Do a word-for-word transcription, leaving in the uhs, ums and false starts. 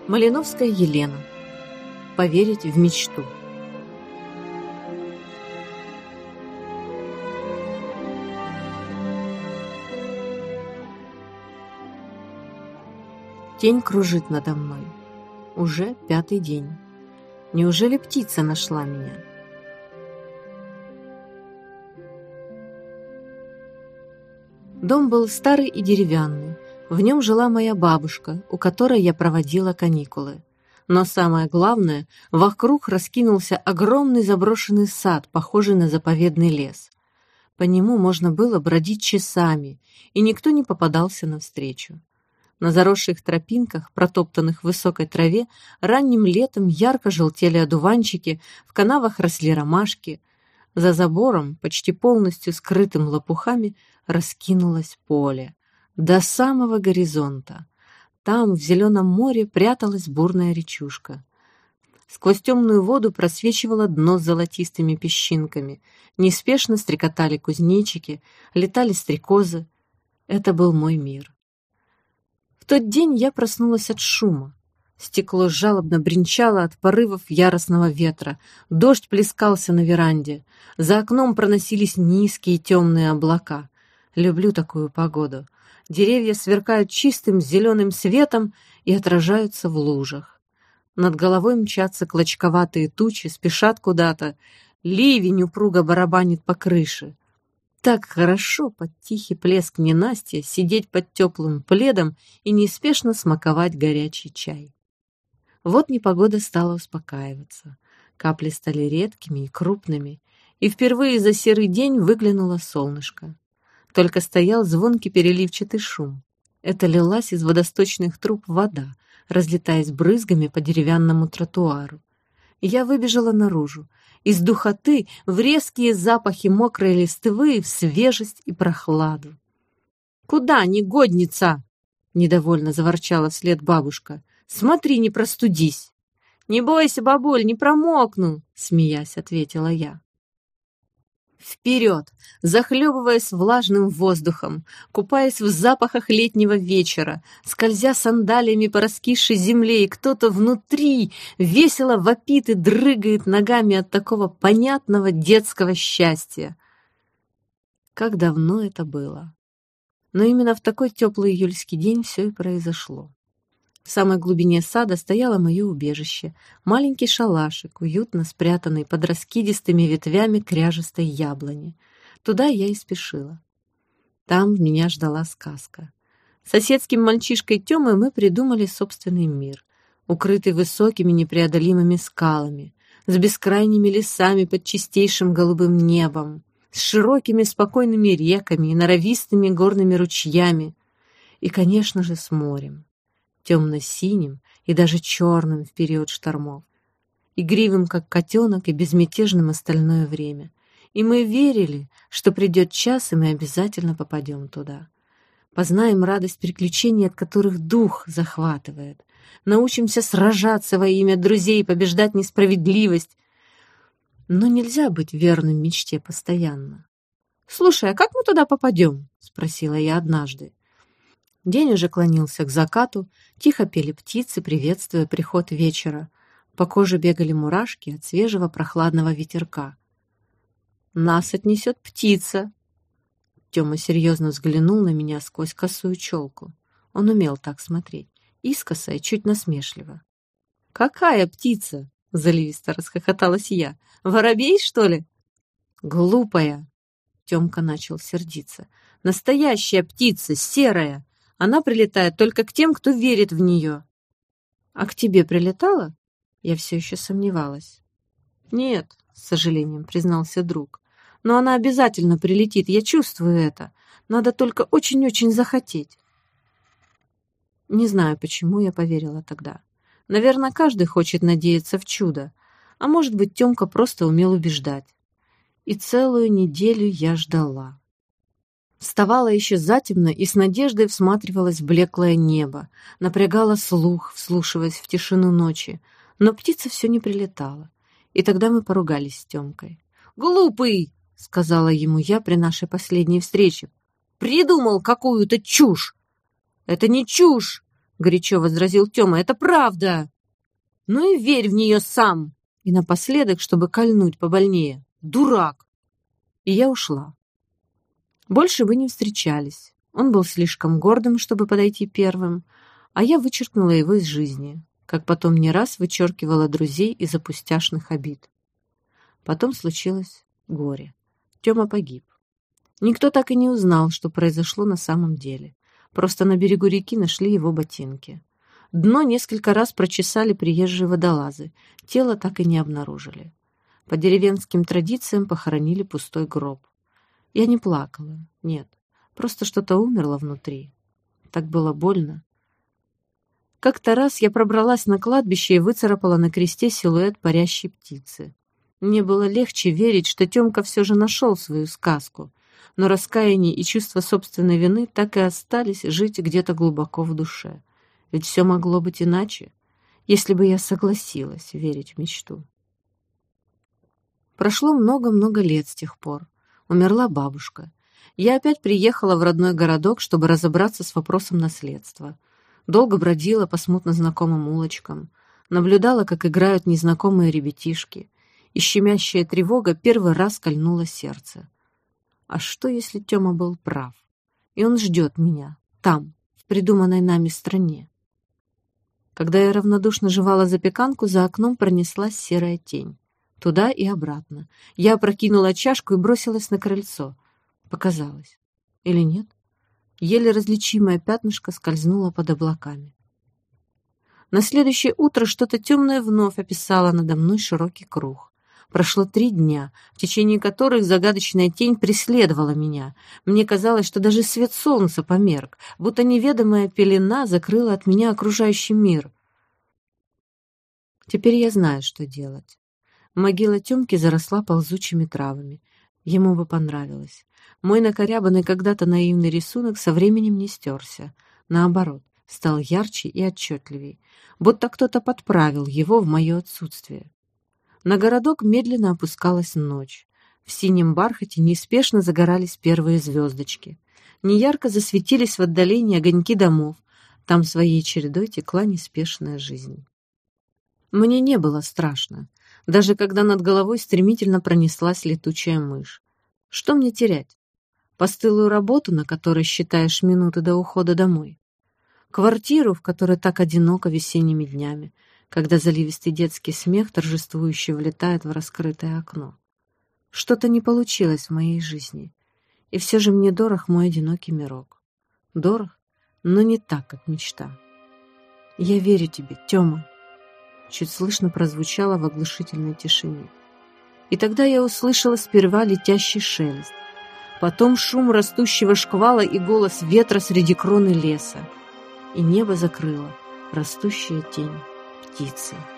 Малиновская Елена. Поверить в мечту. Тень кружит надо мной. Уже пятый день. Неужели птица нашла меня? Дом был старый и деревянный. В нем жила моя бабушка, у которой я проводила каникулы. Но самое главное, вокруг раскинулся огромный заброшенный сад, похожий на заповедный лес. По нему можно было бродить часами, и никто не попадался навстречу. На заросших тропинках, протоптанных в высокой траве, ранним летом ярко желтели одуванчики, в канавах росли ромашки. За забором, почти полностью скрытым лопухами, раскинулось поле. До самого горизонта. Там, в зеленом море, пряталась бурная речушка. Сквозь темную воду просвечивало дно с золотистыми песчинками. Неспешно стрекотали кузнечики, летали стрекозы. Это был мой мир. В тот день я проснулась от шума. Стекло жалобно бренчало от порывов яростного ветра. Дождь плескался на веранде. За окном проносились низкие темные облака. Люблю такую погоду. Деревья сверкают чистым зеленым светом и отражаются в лужах. Над головой мчатся клочковатые тучи, спешат куда-то. Ливень упруго барабанит по крыше. Так хорошо под тихий плеск ненастья сидеть под теплым пледом и неспешно смаковать горячий чай. Вот непогода стала успокаиваться. Капли стали редкими и крупными, и впервые за серый день выглянуло солнышко. Только стоял звонкий переливчатый шум. Это лилась из водосточных труб вода, разлетаясь брызгами по деревянному тротуару. Я выбежала наружу. Из духоты в резкие запахи мокрой листвы, в свежесть и прохладу. «Куда, негодница?» — недовольно заворчала вслед бабушка. «Смотри, не простудись!» «Не бойся, бабуль, не промокну!» — смеясь, ответила я. Вперед, захлебываясь влажным воздухом, купаясь в запахах летнего вечера, скользя сандалиями по раскисшей земле, и кто-то внутри весело вопит и дрыгает ногами от такого понятного детского счастья. Как давно это было. Но именно в такой теплый июльский день все и произошло. В самой глубине сада стояло мое убежище, маленький шалашик, уютно спрятанный под раскидистыми ветвями кряжестой яблони. Туда я и спешила. Там меня ждала сказка. С соседским мальчишкой Тёмой мы придумали собственный мир, укрытый высокими непреодолимыми скалами, с бескрайними лесами под чистейшим голубым небом, с широкими спокойными реками и норовистыми горными ручьями, и, конечно же, с морем. Темно-синим и даже черным в период штормов, игривым, как котенок, и безмятежным остальное время. И мы верили, что придет час, и мы обязательно попадем туда. Познаем радость приключений, от которых дух захватывает. Научимся сражаться во имя друзей и побеждать несправедливость. Но нельзя быть верным мечте постоянно. «Слушай, а как мы туда попадем?» — спросила я однажды. День уже клонился к закату, тихо пели птицы, приветствуя приход вечера. По коже бегали мурашки от свежего прохладного ветерка. «Нас отнесет птица!» Тёма серьезно взглянул на меня сквозь косую челку. Он умел так смотреть, искоса и чуть насмешливо. «Какая птица?» — заливисто расхохоталась я. «Воробей, что ли?» «Глупая!» — Тёмка начал сердиться. «Настоящая птица, серая! Она прилетает только к тем, кто верит в нее». «А к тебе прилетала?» Я все еще сомневалась. «Нет», — с сожалением признался друг. «Но она обязательно прилетит, я чувствую это. Надо только очень-очень захотеть». Не знаю, почему я поверила тогда. Наверное, каждый хочет надеяться в чудо. А может быть, Тёмка просто умел убеждать. И целую неделю я ждала. Вставала еще затемно и с надеждой всматривалась в блеклое небо, напрягала слух, вслушиваясь в тишину ночи, но птица все не прилетала, и тогда мы поругались с Тёмкой. «Глупый!» — сказала ему я при нашей последней встрече. «Придумал какую-то чушь!» «Это не чушь!» — горячо возразил Тёма. «Это правда!» «Ну и верь в нее сам!» И напоследок, чтобы кольнуть побольнее. «Дурак!» И я ушла. Больше мы не встречались. Он был слишком гордым, чтобы подойти первым, а я вычеркнула его из жизни, как потом не раз вычеркивала друзей из-за пустяшных обид. Потом случилось горе. Тёма погиб. Никто так и не узнал, что произошло на самом деле. Просто на берегу реки нашли его ботинки. Дно несколько раз прочесали приезжие водолазы, тело так и не обнаружили. По деревенским традициям похоронили пустой гроб. Я не плакала, нет, просто что-то умерло внутри. Так было больно. Как-то раз я пробралась на кладбище и выцарапала на кресте силуэт парящей птицы. Мне было легче верить, что Тёмка все же нашел свою сказку, но раскаяние и чувство собственной вины так и остались жить где-то глубоко в душе. Ведь все могло быть иначе, если бы я согласилась верить в мечту. Прошло много-много лет с тех пор. Умерла бабушка. Я опять приехала в родной городок, чтобы разобраться с вопросом наследства. Долго бродила по смутно знакомым улочкам, наблюдала, как играют незнакомые ребятишки, и щемящая тревога первый раз кольнула сердце. А что, если Тёма был прав, и он ждет меня там, в придуманной нами стране? Когда я равнодушно жевала запеканку, за окном пронеслась серая тень. Туда и обратно. Я опрокинула чашку и бросилась на крыльцо. Показалось. Или нет? Еле различимое пятнышко скользнуло под облаками. На следующее утро что-то темное вновь описало надо мной широкий круг. Прошло три дня, в течение которых загадочная тень преследовала меня. Мне казалось, что даже свет солнца померк, будто неведомая пелена закрыла от меня окружающий мир. Теперь я знаю, что делать. Могила Тёмки заросла ползучими травами. Ему бы понравилось. Мой накорябанный когда-то наивный рисунок со временем не стерся. Наоборот, стал ярче и отчетливей, будто кто-то подправил его в мое отсутствие. На городок медленно опускалась ночь. В синем бархате неспешно загорались первые звездочки. Неярко засветились в отдалении огоньки домов. Там своей чередой текла неспешная жизнь. Мне не было страшно, даже когда над головой стремительно пронеслась летучая мышь. Что мне терять? Постылую работу, на которой считаешь минуты до ухода домой? Квартиру, в которой так одиноко весенними днями, когда заливистый детский смех торжествующе влетает в раскрытое окно? Что-то не получилось в моей жизни, и все же мне дорог мой одинокий мирок. Дорог, но не так, как мечта. «Я верю тебе, Тёма», — чуть слышно прозвучало в оглушительной тишине. И тогда я услышала сперва летящий шелест, потом шум растущего шквала и голос ветра среди кроны леса, и небо закрыло растущая тень птицы.